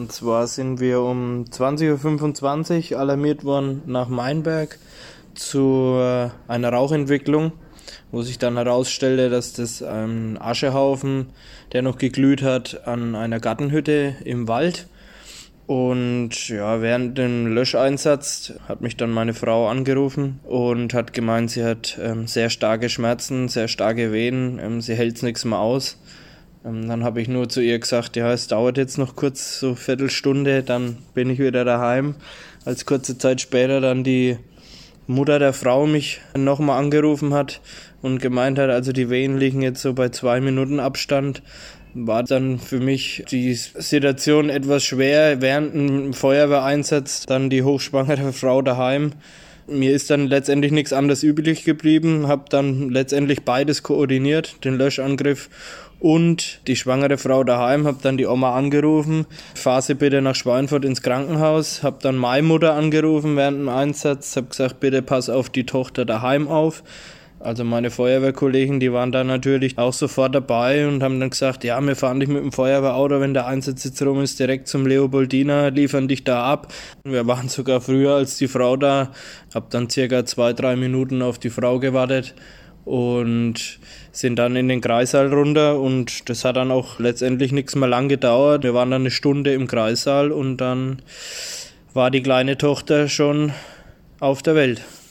Und zwar sind wir um 20:25 Uhr alarmiert worden nach Meinberg zu einer Rauchentwicklung, wo sich dann herausstellte, dass das ein Aschehaufen, der noch geglüht hat, an einer Gartenhütte im Wald. Und ja, während dem Löscheinsatz hat mich dann meine Frau angerufen und hat gemeint, sie hat sehr starke Schmerzen, sehr starke Wehen, sie hält es nichts mehr aus. Dann habe ich nur zu ihr gesagt, ja, es dauert jetzt noch kurz, so Viertelstunde, dann bin ich wieder daheim. Als kurze Zeit später dann die Mutter der Frau mich nochmal angerufen hat und gemeint hat, also die Wehen liegen jetzt so bei 2 Minuten Abstand. War dann für mich die Situation etwas schwer, während dem Feuerwehreinsatz dann die hochschwangere Frau daheim. Mir ist dann letztendlich nichts anderes übrig geblieben, habe dann letztendlich beides koordiniert, den Löschangriff und die schwangere Frau daheim, habe dann die Oma angerufen, fahr sie bitte nach Schweinfurt ins Krankenhaus, habe dann meine Mutter angerufen während dem Einsatz, habe gesagt, bitte pass auf die Tochter daheim auf. Also meine Feuerwehrkollegen, die waren da natürlich auch sofort dabei und haben dann gesagt, ja, wir fahren dich mit dem Feuerwehrauto, wenn der Einsatz jetzt rum ist, direkt zum Leopoldina, liefern dich da ab. Wir waren sogar früher als die Frau da, hab dann circa 2-3 Minuten auf die Frau gewartet und sind dann in den Kreissaal runter und das hat dann auch letztendlich nichts mehr lang gedauert. Wir waren dann 1 Stunde im Kreissaal und dann war die kleine Tochter schon auf der Welt.